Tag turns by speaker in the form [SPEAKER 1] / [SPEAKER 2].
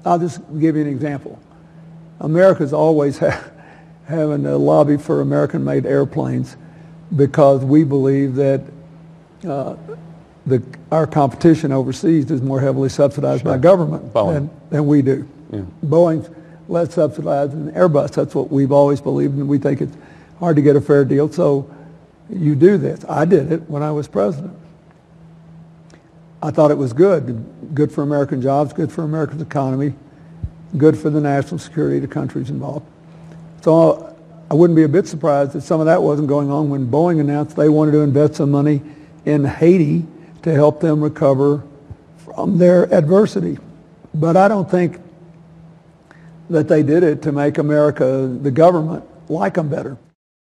[SPEAKER 1] I'll just give you an example. America's always having a lobby for American-made airplanes because we believe that our competition overseas is more heavily subsidized by government than we do.
[SPEAKER 2] Yeah.
[SPEAKER 1] Boeing's less subsidized than Airbus. That's what we've always believed, and we think it's hard to get a fair deal. So you do this. I did it when I was president. I thought it was good for American jobs, good for America's economy, good for the national security of the countries involved. So I wouldn't be a bit surprised if some of that wasn't going on when Boeing announced they wanted to invest some money in Haiti to help them recover from their adversity. But I don't think that they did it to make America, the government, like them better.